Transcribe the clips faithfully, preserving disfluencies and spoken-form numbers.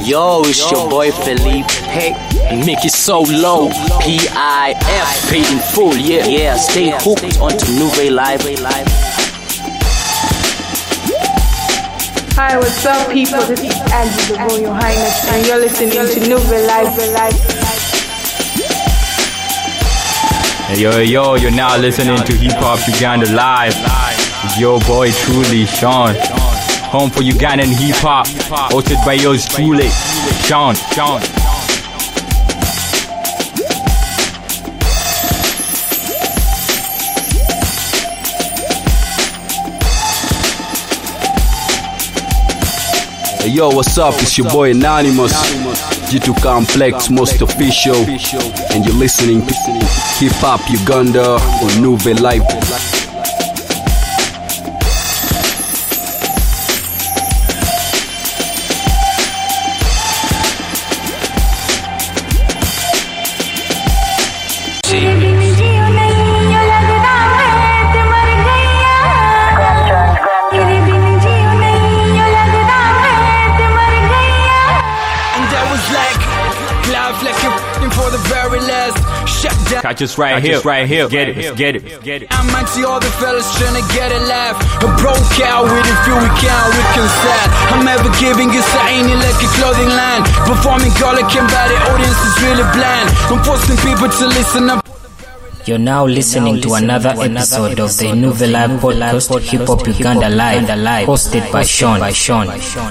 Yo, it's your boy Felipe. Hey, make it so low. P I F, paid in full, yeah. Yeah, stay hooked onto Nouvelle Live. Hi, what's up, people? This is Angie, the Royal Highness, and you're listening to Nouvelle Live. Hey, yo, yo, you're now listening to Hip Hop Uganda Live. It's your boy, truly, Sean. Home for Ugandan hip hop, hosted by yours truly, Sean. Sean. Hey, yo, what's up? It's your boy Anonymous, G two Complex, most official, and you're listening to Hip Hop Uganda on Nouvelle Live. Catch us right Catch here, us right here. Get it, get it, get it. I might see all the fellas trying to get a laugh. A broke out with it, feel we can't reconcile. I'm ever giving you ain't like a clothing line. Performing color can buy the audience is really blind. I'm forcing people to listen up. You're now listening to another episode of the Nouvelle Live podcast, Hip Hop Uganda Live, hosted by Sean. By Sean.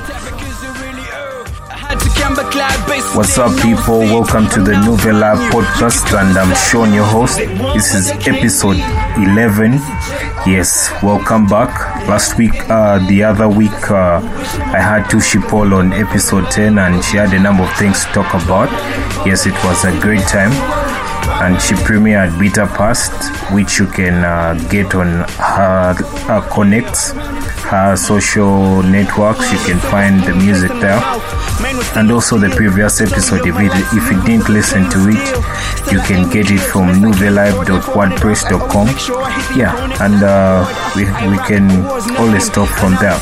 What's up, people? Welcome to the Nouvelle Live podcast, and I'm Sean, your host. This is episode eleven. Yes, welcome back. Last week, uh, the other week, uh, I had Tushi Paul on episode ten, and she had a number of things to talk about. Yes, it was a great time. And she premiered Beta Past, which you can uh, get on her, her connects, her social networks. You can find the music there. And also the previous episode, if, it, if you didn't listen to it, you can get it from nouvelive dot wordpress dot com. Yeah, and uh, we, we can always talk from there.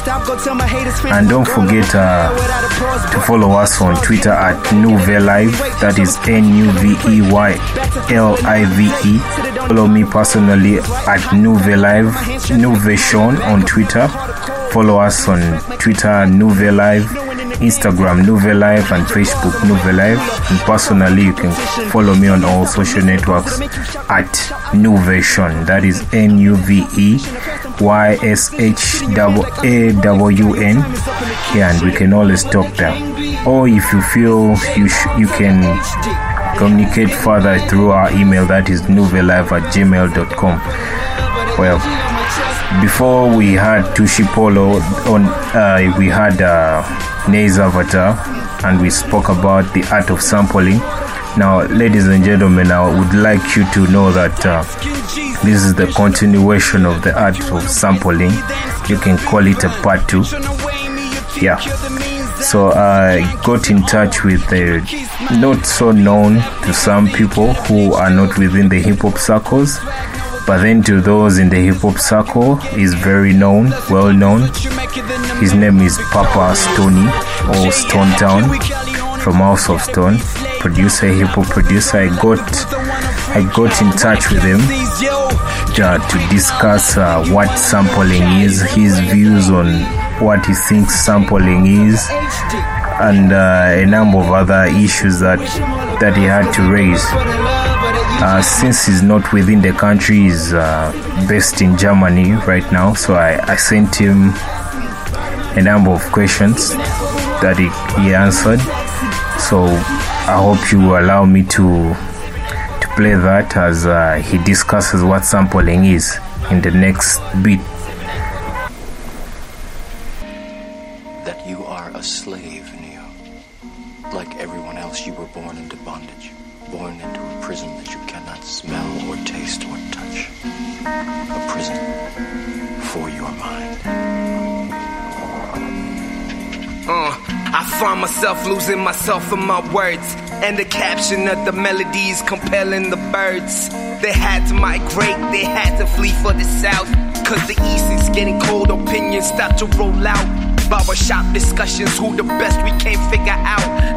And don't forget uh, to follow us on Twitter at Nouvelive. That is N U V E Y L I V E. Follow me personally at Nouvelive, Nouveshon on Twitter. Follow us on Twitter, Nouvelive, Instagram, Nouvelle Live, and Facebook, Nouvelle Live. And personally, you can follow me on all social networks at Nouveshon. That is N U V E Y S H A W N. Yeah, and we can always talk there. Or if you feel you sh- you can communicate further through our email, that is nouvelive at gmail dot com. Well, before we had Tushi Polo on, uh, we had uh, Naze Avatar, and we spoke about the art of sampling. Now, ladies and gentlemen, I would like you to know that uh, this is the continuation of the art of sampling. You can call it a part two. Yeah. So I got in touch with the not so known to some people who are not within the hip hop circles, but then to those in the hip hop circle, he's very known, well known. His name is Papa Stoney, or Stone Town, from House of Stone. Producer, hip hop producer. I got I got in touch with him uh, to discuss uh, what sampling is, his views on what he thinks sampling is, and uh, a number of other issues that that he had to raise. Uh, since he's not within the country, he's uh, based in Germany right now, so I, I sent him a number of questions that he, he answered. So I hope you allow me to to play that as uh, he discusses what sampling is in the next bit. That you are a slave, Neo. Like everyone else, you were born into bondage, born into a prison that you cannot smell or taste or touch. A prison for your mind. Uh, I find myself losing myself in my words, and the caption of the melodies compelling the birds. They had to migrate, they had to flee for the south, cause the east is getting cold, opinions start to roll out. Barbershop discussions, who the best we can't figure out.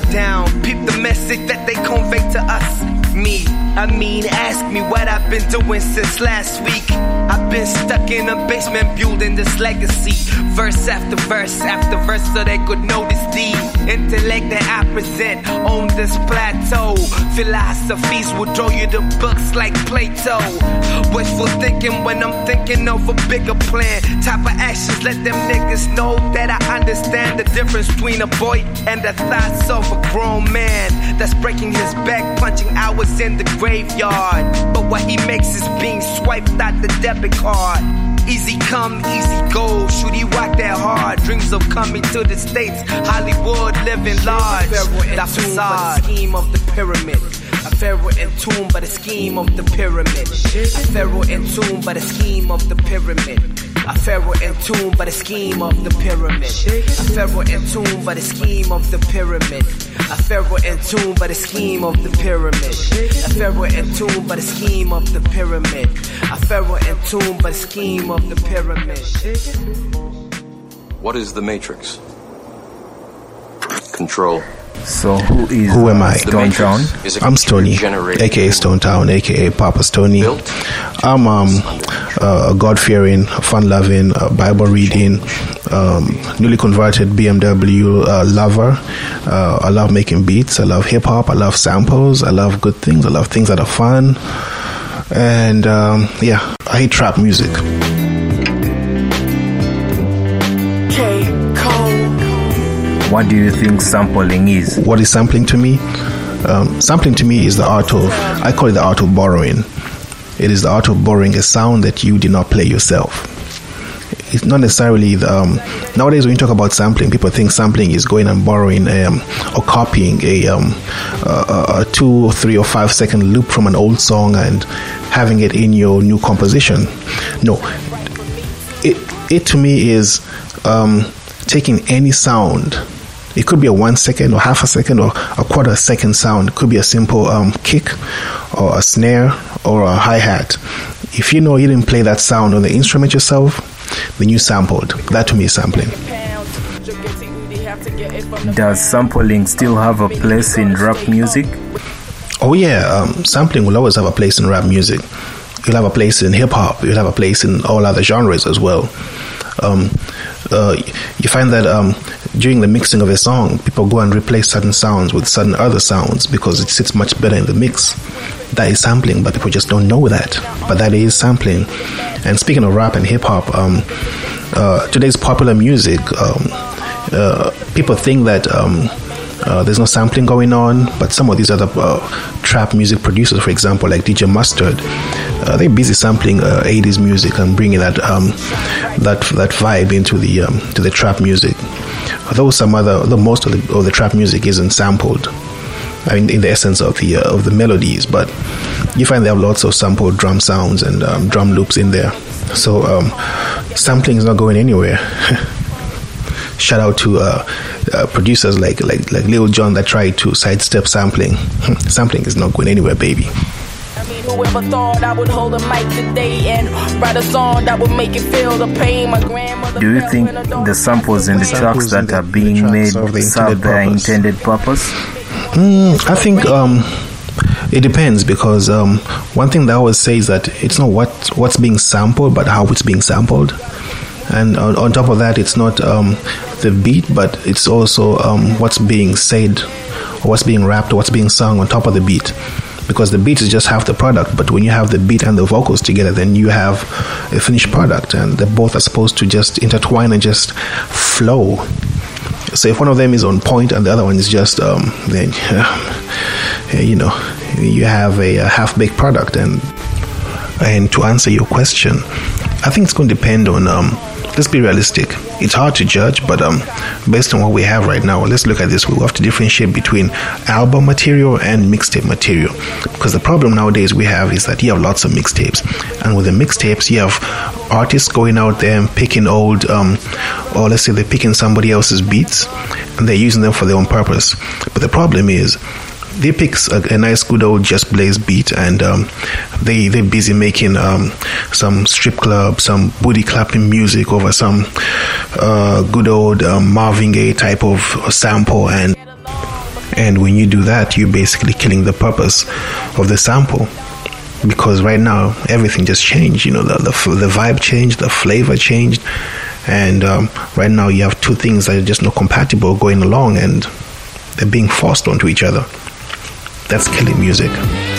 down. Peep the message that they convey to us. Me, I mean, ask me what I've been doing since last week. I've been stuck in a basement building this legacy. Verse after verse after verse so they could notice the intellect that I present on this plateau. Philosophies will draw you to books like Plato. Wishful thinking when I'm thinking of a bigger plan. Type of actions let them niggas know that I understand the difference between a boy and the thoughts of a grown man that's breaking his back, punching hours in the graveyard. But what he makes is being swiped out the debit card. Easy come, easy go. Should he walk that hard? Dreams of coming to the States. Hollywood living large. The facade, scheme of the pyramid. A pharaoh entombed by the scheme of the pyramid. A pharaoh entombed by the scheme of the pyramid. A pharaoh entombed by the scheme of the pyramid. A pharaoh entombed by the scheme of the pyramid. A pharaoh entombed by the scheme of the pyramid. A pharaoh entombed by the scheme of the pyramid. A pharaoh entombed by the scheme of the pyramid. What is the Matrix? Control. So who is who am I? Stone Town? I'm Stoney, aka Stone Town, aka Papa Stoney. I'm um, a God-fearing, fun-loving, uh, Bible-reading, um, newly converted B M W uh, lover. Uh, I love making beats. I love hip-hop. I love samples. I love good things. I love things that are fun. And um, yeah, I hate trap music. What do you think sampling is? What is sampling to me? Um, sampling to me is the art of, I call it the art of borrowing. It is the art of borrowing a sound that you did not play yourself. It's not necessarily the, um, nowadays when you talk about sampling, people think sampling is going and borrowing um, or copying a, um, a, a two or three or five second loop from an old song and having it in your new composition. No, it, it to me is um, taking any sound. It could be a one second or half a second or a quarter second sound. It could be a simple um, kick or a snare or a hi-hat. If you know you didn't play that sound on the instrument yourself, then you sampled. That to me is sampling. Does sampling still have a place in rap music? Oh yeah, um, sampling will always have a place in rap music. You'll have a place in hip-hop. You'll have a place in all other genres as well. Um, uh, you find that um, during the mixing of a song, people go and replace certain sounds with certain other sounds because it sits much better in the mix. That is sampling, but people just don't know that. But that is sampling. And speaking of rap and hip-hop, um, uh, today's popular music, um, uh, people think that um, uh, there's no sampling going on, but some of these other uh, trap music producers, for example, like D J Mustard, uh, they're busy sampling uh, eighties music and bringing that um, that that vibe into the um, to the trap music. Although some other, the most of the, of the trap music isn't sampled, I mean, in the essence of the uh, of the melodies, but you find they have lots of sampled drum sounds and um, drum loops in there. So um, sampling is not going anywhere. Shout out to uh, uh, producers like like like Lil Jon that tried to sidestep sampling. Sampling is not going anywhere, baby. Whoever thought I would hold a mic today and write a song that would make it feel the pain my grandmother. Do you think the samples in the tracks that are being made serve their intended purpose? Mm, I think um, it depends, because um, one thing that I always say is that it's not what what's being sampled, but how it's being sampled. And on, on top of that, it's not um, the beat, but it's also um, what's being said, or what's being rapped, or what's being sung on top of the beat. Because the beat is just half the product, but when you have the beat and the vocals together, then you have a finished product, and they both are supposed to just intertwine and just flow. So if one of them is on point and the other one is just, um, then uh, you know, you have a, a half-baked product. And and to answer your question, I think it's going to depend on. Um, let's be realistic. It's hard to judge, but um, based on what we have right now, let's look at this. We have to differentiate between album material and mixtape material, because the problem nowadays we have is that you have lots of mixtapes, and with the mixtapes you have artists going out there and picking old, um, or let's say they're picking somebody else's beats and they're using them for their own purpose. But the problem is, they pick a, a nice good old Just Blaze beat, and um, they, they're busy making um, some strip club, some booty clapping music over some uh, good old um, Marvin Gaye type of sample, and And when you do that, you're basically killing the purpose of the sample. Because right now, everything just changed. You know, the the, the vibe changed, the flavor changed. And um, right now, you have two things that are just not compatible going along, and they're being forced onto each other. That's killing music.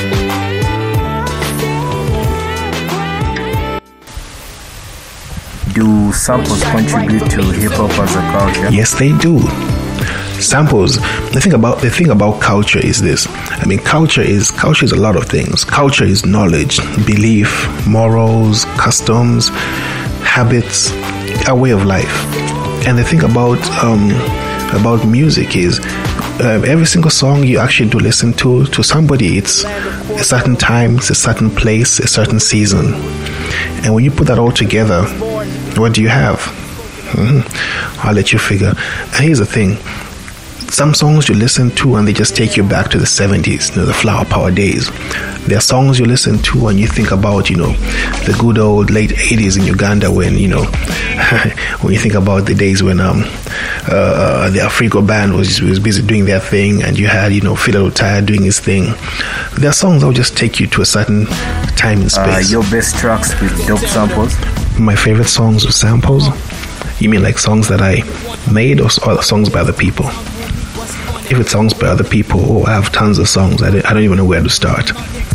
Do samples contribute to hip-hop as a culture? Yes, they do. Samples. The thing about the thing about culture is this. I mean, culture is culture is a lot of things. Culture is knowledge, belief, morals, customs, habits, a way of life. And the thing about um, about music is uh, every single song you actually do listen to to somebody, it's a certain time, it's a certain place, a certain season. And when you put that all together, what do you have? Mm-hmm. I'll let you figure. And here's the thing. Some songs you listen to and they just take you back to the seventies, you know, the flower power days. There are songs you listen to and you think about, you know, the good old late eighties in Uganda when, you know, when you think about the days when um uh, the Africo band was was busy doing their thing and you had, you know, Fidel Otayo doing his thing. There are songs that will just take you to a certain time and space. Uh, your best tracks with dope samples? My favorite songs with samples? You mean like songs that I made or, or songs by other people? If it's songs by other people, oh, I have tons of songs. I don't, I don't even know where to start.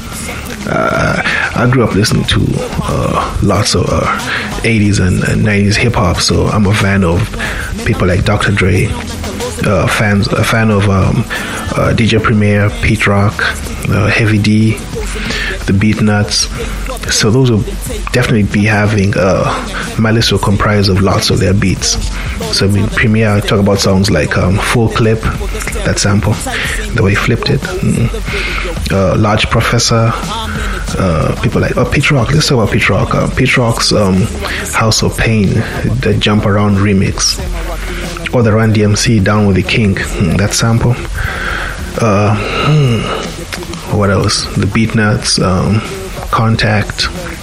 Uh, I grew up listening to uh, lots of uh, eighties and, and nineties hip-hop, so I'm a fan of people like Doctor Dre, uh, fans, a fan of um, uh, D J Premier, Pete Rock, uh, Heavy D, the Beatnuts. So those will definitely be having, uh, my list will comprise of lots of their beats. So I mean, Premier, I talk about songs like um, Full Clip, that sample, the way he flipped it. Mm. Uh, Large Professor, uh, people like, oh, Pete Rock, let's talk about Pete Rock. Uh, Pete Rock's um, House of Pain, the Jump Around remix. Or the Run D M C, Down with the King, mm, that sample. Uh, hmm, what else? The Beatnuts, um, Contact,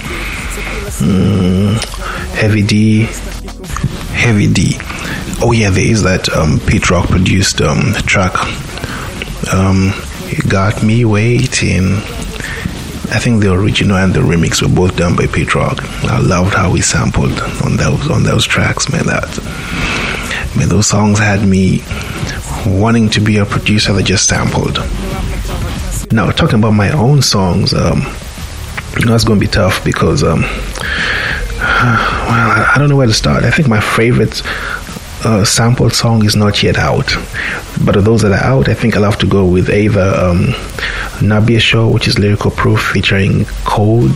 mm, Heavy D, Heavy D. Oh yeah, there is that um, Pete Rock produced um, track. Um, you Got Me Waiting. I think the original and the remix were both done by Pete Rock. I loved how he sampled on those on those tracks, man. That, man, those songs had me wanting to be a producer that just sampled. Now, talking about my own songs, um, you know, that's going to be tough because, um, well, I don't know where to start. I think my favorite uh, sampled song is not yet out. But of those that are out, I think I'll have to go with either um, Nabia Show, which is Lyrical Proof featuring Code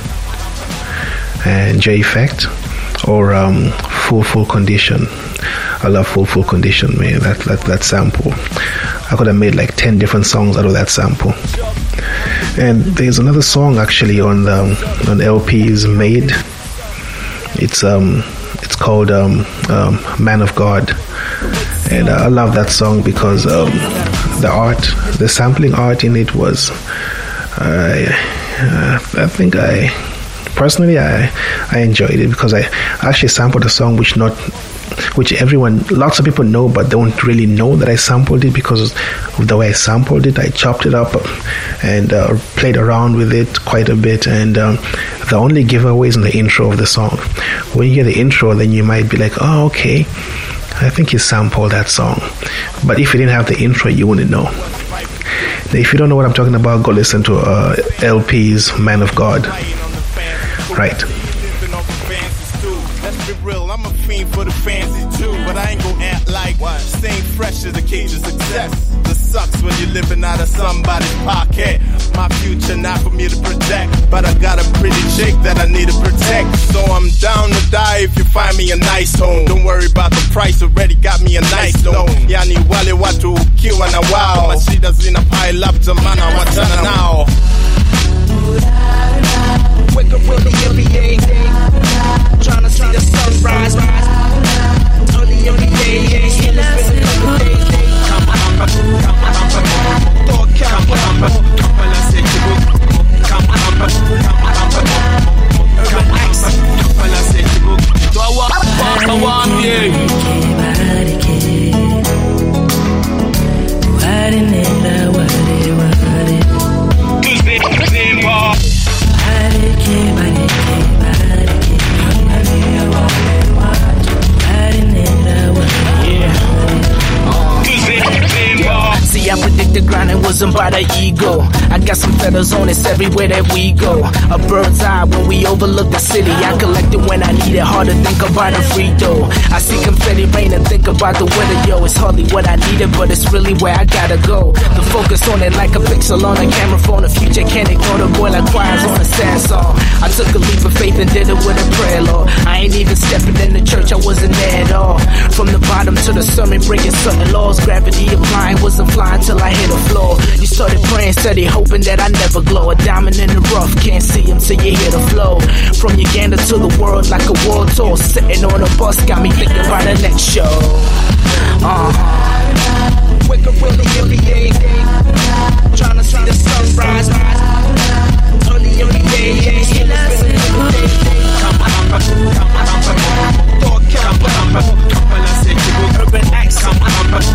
and J Effect, or um, Full Full Condition. I love Full Full Condition, man. That, that, that sample. I could have made like ten different songs out of that sample. And there's another song actually on the on L P's Made. It's um it's called um, um Man of God, and uh, I love that song because um the art, the sampling art in it was uh, uh, I think I personally I I enjoyed it because I actually sampled a song which not which everyone, lots of people know, but don't really know that I sampled it because of the way I sampled it. I chopped it up and uh, played around with it quite a bit, and um, the only giveaway is in the intro of the song. When you hear the intro, then you might be like, oh, okay, I think you sampled that song. But if you didn't have the intro, you wouldn't know. Now, if you don't know what I'm talking about, go listen to uh, L P's Man of God. Right. Real, I'm a fiend for the fancy too, but I ain't gon' act like what? Staying fresh is the key to success. It sucks when you're living out of somebody's pocket. My future not for me to protect, but I got a pretty chick that I need to protect. So I'm down to die if you find me a nice home. Don't worry about the price, already got me a nice loan. Yani wale watu kiwa na wow, mashida zina pile up jamana watana now. Wake up early every day, trying to see the sunrise. Early every day, still it's been another day. Come on, come on, come on, come on, come on, come on, come on, the grind and wasn't by the ego. I got some feathers on us everywhere that we go. A bird's eye when we overlook the city. I collect it when I need it, hard to think about a free throw. I see confetti rain and think about the weather, yo. It's hardly what I needed, but it's really where I gotta go. The focus on it like a pixel on a camera phone. The future can't ignore the boy like choirs on a sad song. I took a leap of faith and did it with a prayer, Lord. I ain't even stepping in the church, I wasn't there at all. From the bottom to the summit, breaking certain laws. Gravity applying, wasn't flying till I hit the floor. You started praying, steady, hoping that I never glow. A diamond in the rough, can't see him till you hear the flow. From Uganda to the world like a world tour. Sitting on a bus, got me thinking about the next show. Uh. Wake up early every day, trying to see the sunrise. Early every day, come on, come on, urban acts, come on,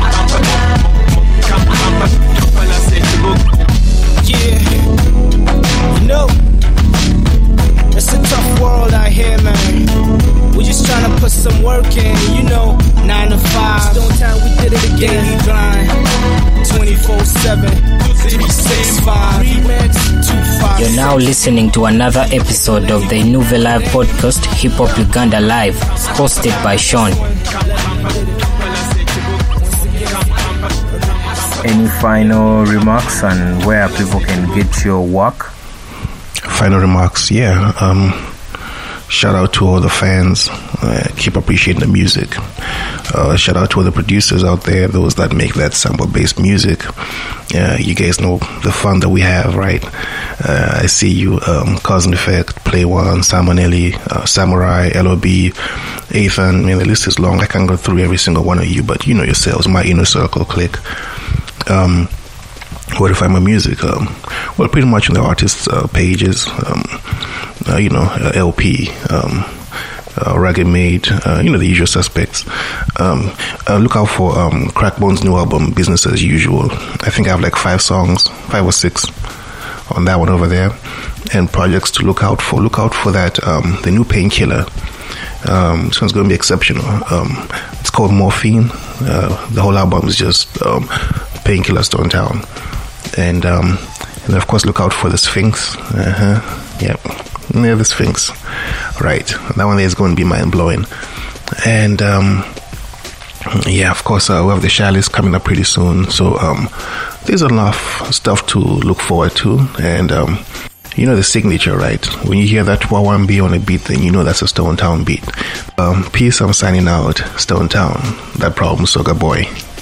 yeah, you know, it's a tough world out here, man. We just trying to put some work in, you know, nine to five. Stone Town, we did it again. Daily grind, twenty-four seven, three six five. Remix, two five. You're now listening to another episode of the Nouvelle Live podcast, Hip Hop Uganda Live, hosted by Sean. Any final remarks on where people can get your work? Final remarks, yeah. Um, shout out to all the fans. Uh, keep appreciating the music. Uh, shout out to all the producers out there, those that make that sample-based music. Uh, you guys know the fun that we have, right? Uh, I see you, um, Cousin Effect, Play One, Samonelli, uh, Samurai, L O B, Ethan. I mean, the list is long. I can't go through every single one of you, but you know yourselves, my inner circle clique. Um, where to find my music? Um, well, pretty much on the artists' uh, pages, um, uh, you know, uh, L P, um, uh, Reggae Made, uh, you know, the usual suspects. Um, uh, look out for um, Crackbone's new album, Business as Usual. I think I have like five songs, five or six on that one over there. And projects to look out for. Look out for that, um, the new Painkiller. Um, this one's going to be exceptional. Um, it's called Morphine. Uh, the whole album is just um, Painkiller Stone Town. And, um, and of course, look out for the Sphinx. Uh-huh. Yep. Yeah, the Sphinx. Right. That one is going to be mind-blowing. And, um, yeah, of course, uh, we have the Chalice coming up pretty soon. So um, there's enough stuff to look forward to. And, um, you know the signature, right? When you hear that Wawambi on a beat, then you know that's a Stone Town beat. Um, peace, I'm signing out. Stone Town, that Problem Soga boy.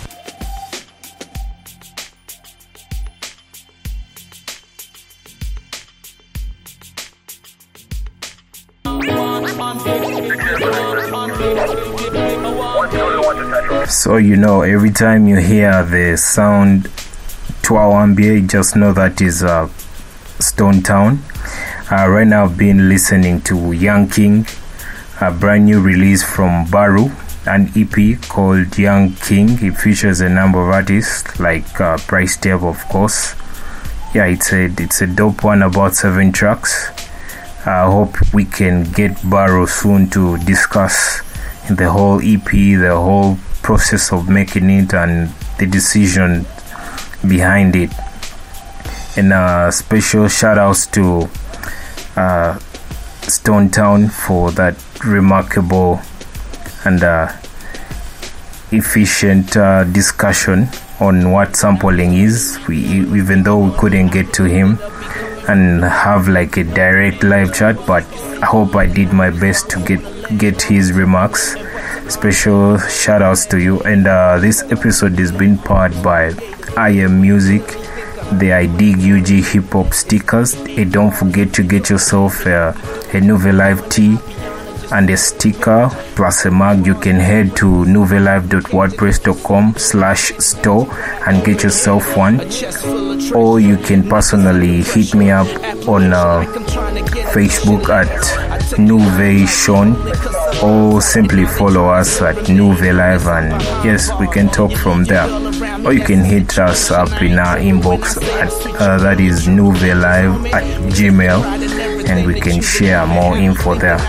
So you know, every time you hear the sound Twawambie, just know that is uh, Stone Town. Uh, right now I've been listening to Young King, a brand new release from Baru, an E P called Young King. It features a number of artists like uh, Price Tag, of course. Yeah, it's a it's a dope one, about seven tracks. I hope we can get Baru soon to discuss the whole E P, the whole process of making it, and the decision behind it. And uh, special shout outs to uh, Stone Town for that remarkable and uh, efficient uh, discussion on what sampling is. We, even though we couldn't get to him and have like a direct live chat, but I hope I did my best to get get his remarks. Special shout outs to you. And uh, this episode is being powered by I Am Music, the I Dig U G hip hop stickers. And don't forget to get yourself uh, a Nouvelle Live tee and a sticker plus a mug. You can head to nouvelive dot wordpress dot com slash store and get yourself one, or you can personally hit me up on uh, Facebook at Nouvelle Sean, or simply follow us at Nouvelle Live, and yes, we can talk from there. Or you can hit us up in our inbox at uh, that is Nouvelle Live at Gmail, and we can share more info there.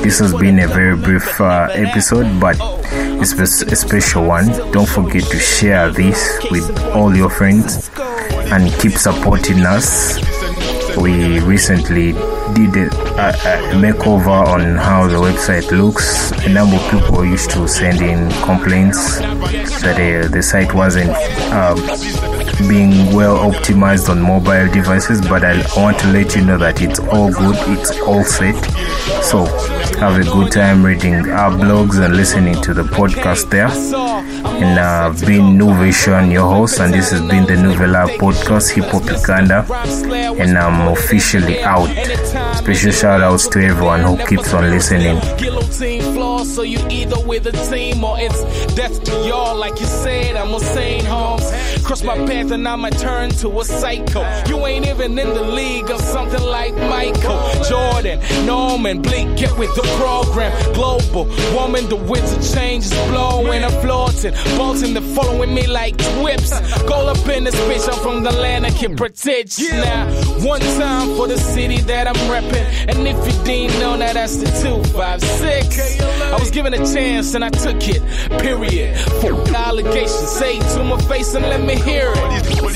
this has been a very brief uh, episode, but it's a special one. Don't forget to share this with all your friends and keep supporting us. We recently did a, a, a makeover on how the website looks. A number of people used to send in complaints that uh, the site wasn't uh, being well optimized on mobile devices, but I want to let you know that it's all good, it's all set. So have a good time reading our blogs and listening to the podcast there. And uh, I've been Nuvision, your host, and this has been the Nouvelle Podcast, Hip Hop Uganda, and I'm officially out. Special shout outs to everyone who keeps on listening. So you either with a team or it's death to y'all, like you said. I'm a Saint Holmes. Cross my path and I might turn to a psycho. You ain't even in the league of something like Michael Jordan, Norman, Bleak, get with the program. Global woman, the winds of change is blowing. I'm floating, bolting, they're following me like whips. Go up in this bitch, I'm from the land I can protect you. Now, one time for the city that I'm repping. And if you didn't know that, that's the two five six. I was given a chance and I took it, period. For allegations, say it to my face and let me hear it.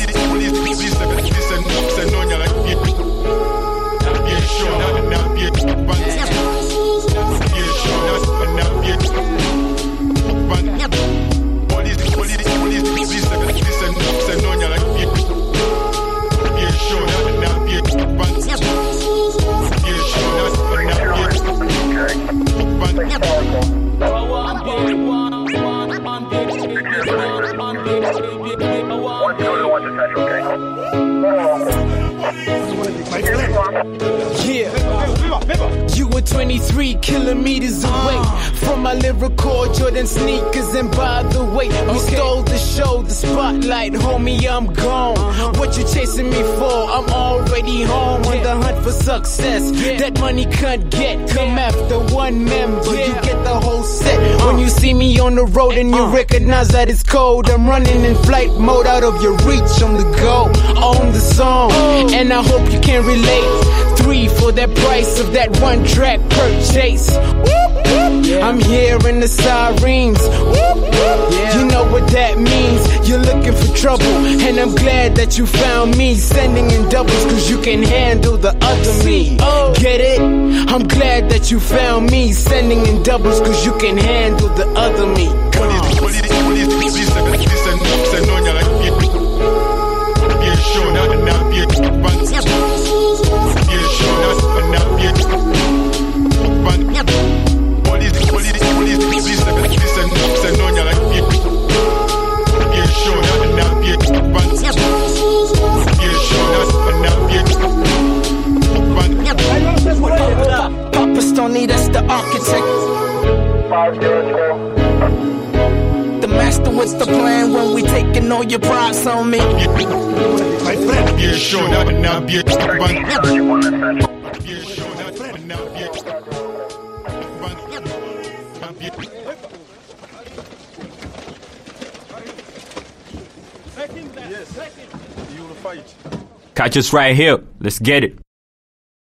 Yeah, you were twenty-three kilometers away from my lyrical Jordan sneakers, and by the way, you stole the show, the spotlight, homie. I'm gone. What you chasing me for? I'm already home on the hunt for success. That money can't get. Come after one member, you get the whole set. When you see me on the road and you recognize that it's cold, I'm running in flight mode, out of your reach, on the go, on the song, and I hope you can relate. Three for that price of that one track purchase. I'm hearing the sirens. You know what that means. You're looking for trouble, and I'm glad that you found me. Sending in doubles cause you can handle the other me. Get it? I'm glad that you found me. Sending in doubles cause you can handle the other me. Papa Stoney, that's the architect. The master with the plan when we taking all your props on me. My friend, be sure that now be Catch us right here. Let's get it.